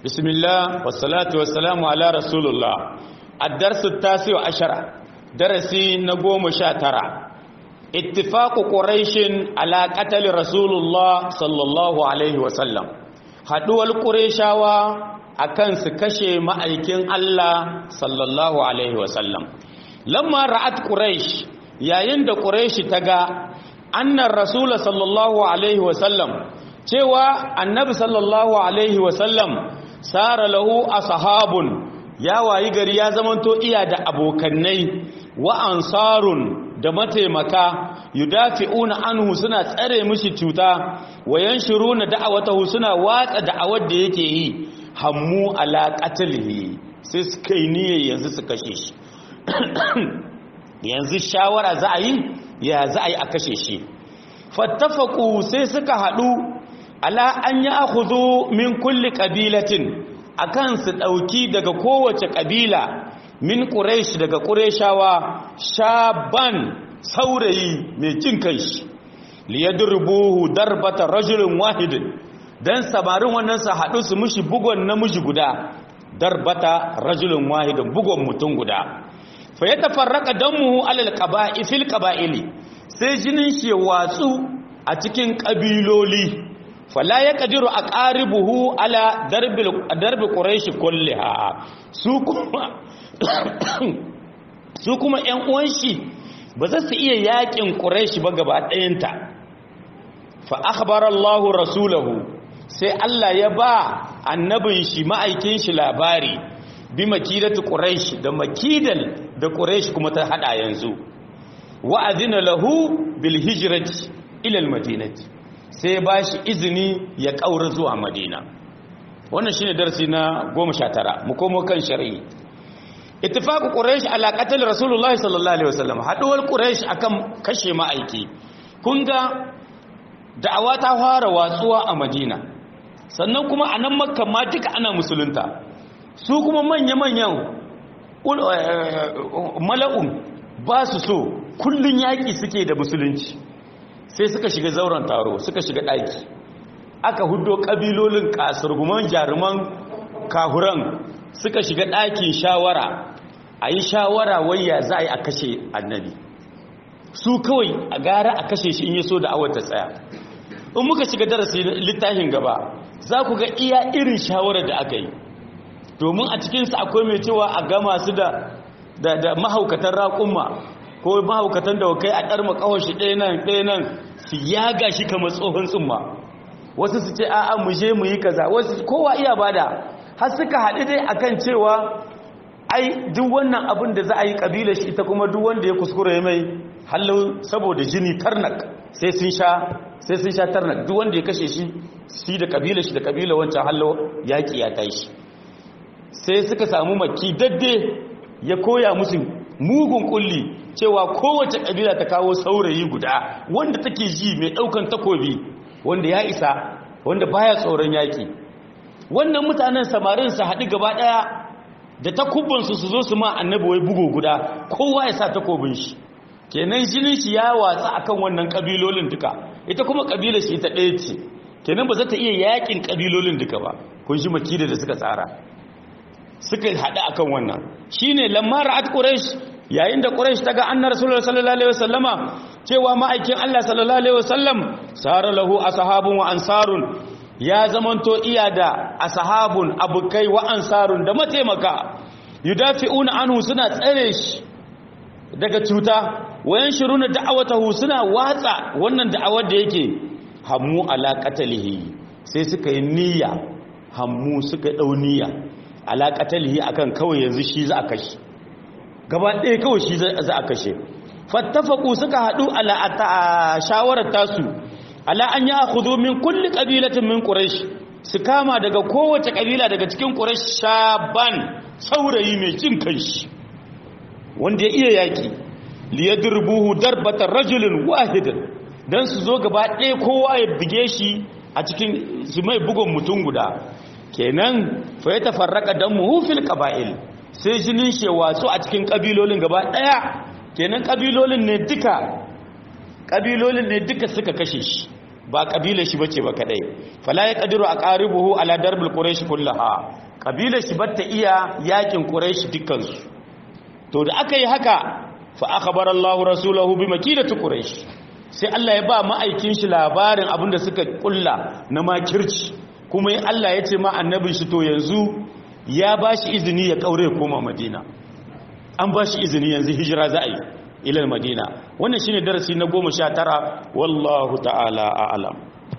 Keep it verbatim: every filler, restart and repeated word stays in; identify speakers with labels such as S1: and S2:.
S1: Bismillah wassalatu wassalamu ala rasulullah. Ad-darsu at-tasi' ashara, darasi na goma sha tara. Ittifaqu quraishin ala qatl rasulullah sallallahu alaihi wasallam. Haduwar qurayshawa akan su kashe ma'aikin Allah sallallahu alaihi wasallam. Lamma ra'at quraish, yayin da quraishi taga annar rasul sallallahu alaihi wasallam, cewa annabi sallallahu alaihi wasallam sara lahu ashabun, ya wayi gari ya zamanto iya da abokannai, wa ansarun da mataimaka, yudafi'una anhu suna tsare mishi cuta, wa yanshuruna da'awatahu suna watsa da'awar da yake yi, hammu ala qatlihi, sai suka yi niyyar yanzu su kashe shi. Yanzu shawara za a yi ya za a yi a kashe shi. Fattafaqu, sai suka hadu ala an ya akhudhu min kulli qabilatin, akan su dauki daga kowace kabila, min quraish daga qurayshawa, shaban saurayi mai jin kai, liyadrubuhu darbata rajulin wahidin, dan samarin wannan su hadu su mushi bugon namiji guda, darbata rajulin wahidin, bugon mutum guda. Fa yatafarraqa damuhu alal qaba'i fil qaba'ili, sai jinin shi watsu a cikin kabiloli. Fala ya kadiru a ƙaribuhu ala darbi ƙuraishi kulliha, su kuma su kuma ‘yan uwanshi ba za su iya yaƙin ƙuraishi ba gaba ɗayanta. Fa akhbar Allahu rasulahu, sai Allah ya ba annabin shi ma'aikin shi labari bi makidatu ƙuraishi, da makidal da ƙuraishi kuma ta haɗa yanzu. Wa adina lahu bil hijrati ila al madinati, sai ba shi izini ya ƙaura zuwa madina. Wannan shine darasi na goma sha tara. Mu komo kan shari'i. Ittifaqu quraish ala qatl rasulullahi sallallahu alaihi wasallam, haduwar quraish akan kashe ma'aiki. Kun ga da'awa ta fara watsuwa a madina, sannan kuma a nan makka ma duka ana musulunta. Su kuma manya-manyan mala'un ba su so, kullun yaki suke da musulunci. Sai suka shiga zauren taro, suka shiga ɗaki, aka hudo ƙabilolin kasurguman jaruman kahuran, suka shiga ɗakin shawara, a yi shawara wayya za a yi a kashe annabi. Su kawai a gara a kashe shi in yi so da awar ta tsaya. In muka shiga darasi littafin gaba, za ku ga iya irin shawarar da aka yi, domin a cikinsu akwai mai cewa a gama su da mahaukatan raƙumma, ko mahaukatan da kai a ɗar makawashi ɗaya nan ɗaya nan su yaga shi kamar tsohon tsumma. Wasu su ce a'a mu je mu yi kaza, wasu kowa iya bada, har suka haɗu dai akan cewa ai duk wannan abin da za a yi ƙabilar shi ita kuma duk wanda ya kuskure mai hallo saboda jini tarnak sai sun sha sai sun sha tarnak, duk wanda ya kashe shi shi da ƙabilar shi da ƙabilar wancan hallo yaƙi ya tashi. Sai suka samu maki dadde ya koya musu mugun kulli, cewa kowace kabila ta kawo saurayi guda wanda take ji mai daukan takobi, wanda ya isa, wanda baya tsoron yaki. Wannan mutanen samarin su haɗu gaba ɗaya da takubbansu su zo su ma annabi wai bugo guda, kowa ya sa takobin shi. Kenan jinin shi ya watsa akan wannan kabilolin duka, ita kuma kabilar shi ta ɗaya ce, kenan ba za ta iya yakin kabilolin duka ba. Kun shi makida da suka tsara, suka haɗu akan wannan. Shine lamma ra'at quraish, yayin da quraish ta ga annar rasulullahi sallallahu alaihi wasallama, cewa ma'aikin Allah sallallahu alaihi wasallam sara lahu ashabun wa ansarun, ya zamanto iya da ashabun abukai wa ansarun da mataimaka, yudafi'una anhu suna tsare shi daga cuta, wayan shiruna da'awatahu suna watsa wannan da'awar da yake, hammu ala qatlihi, sai suka yi niyya, hammu suka dau niyya ala qatlihi, akan kawai yanzu shi za a kashe gaba ɗaya, kawai shi za a kashe. Fattafaku suka haɗu ala shawarar tasu, ala an ya akhudhu min kulli qabilatin min quraish, su kama daga kowace kabila daga cikin quraish shaban saurayi mai jin kanshi wanda ya iya yaki, liyadrubuhu darbata rajulin wahidin, dan su zo gaba ɗaya kowa ya buge shi a cikin su mai bugun mutum guda. Kenan fa yatafarraqa damuhu fil qaba'il, sai jinin shi watsu a cikin kabilolin gaba daya. Kenan kabilolin ne duka kabilolin ne duka suka kashe shi ba kabilar shi bace ba kadai fala ya qadiru aqaribuhu ala darbil quraish kullaha kabilar shi batta iya yakin quraish dukkan su to da aka yi haka fa akhbara Allahu rasulahu bi makidati quraish sai Allah ya ba ma'aikin shi labarin abinda suka kulla na makirci kuma Allah ya ce ma annabin shi to yanzu ya bashi izini ya kaure koma Madina an bashi izini yanzu hijira za a yi ila Madina wannan shine darasi na goma sha tara wallahu ta'ala a'lam.